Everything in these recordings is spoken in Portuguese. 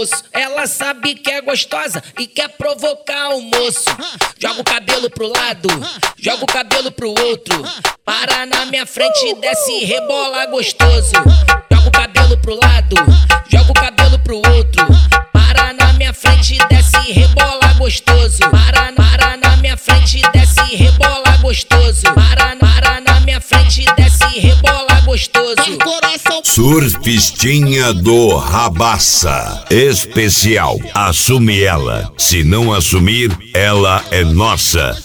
almoço. Ela sabe que é gostosa e quer provocar o moço. Joga o cabelo pro lado, joga o cabelo pro outro. Para na minha frente e desce e rebola gostoso. Joga o cabelo pro lado, joga o cabelo pro outro. Para na minha frente e desce e rebola gostoso. Para na minha frente e desce e rebola gostoso. Para na minha frente e desce e rebola gostoso. Surfistinha do Rabassa. Especial. Assume ela. Se não assumir, ela é nossa.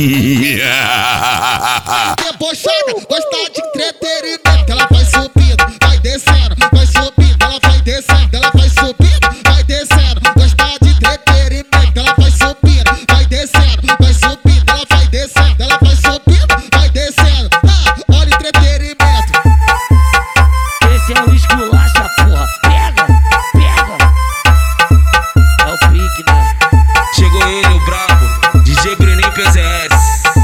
Debochada, gosta de entretenimento. Ela vai subindo, vai descendo, vai subindo. Ela vai descendo, ela vai subindo, vai descendo. Gosta de entretenimento. Ela vai subindo, vai descendo, vai subindo. Ela vai descendo, ela vai subindo, vai descendo. Olha o entretenimento. Esse é o esculacha, porra. Pega, pega. É o pique, né? Chegou ele, o brabo, DJ Bruninho PZS.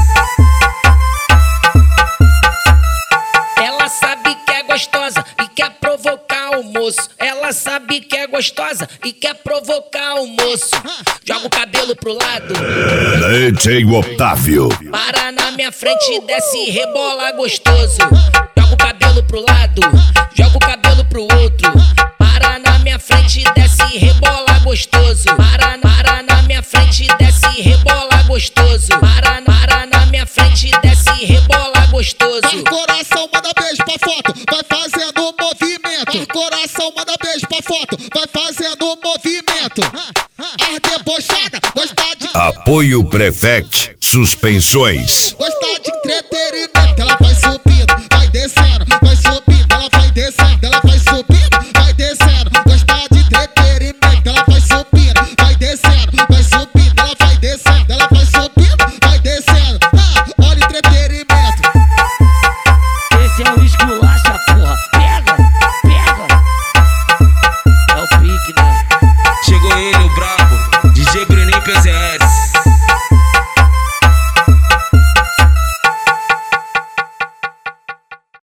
Ela sabe que é gostosa e quer provocar o moço. Ela sabe que é gostosa e quer provocar o moço. Joga o cabelo pro lado, DJ Otávio. para na minha frente e desce e rebola gostoso. Joga o cabelo pro lado, joga o cabelo pro outro. Para na minha frente e desce e rebola gostoso. Para na minha frente e desce e rebola gostoso. Para na minha frente e desce e rebola gostoso. Coração, manda beijo pra foto, vai fazendo movimento. Coração, manda beijo pra foto, vai fazendo movimento. A debochada, gosta de Apoio Prefect. Suspensões. gosta de entretenimento. Ela vai subindo, vai descendo.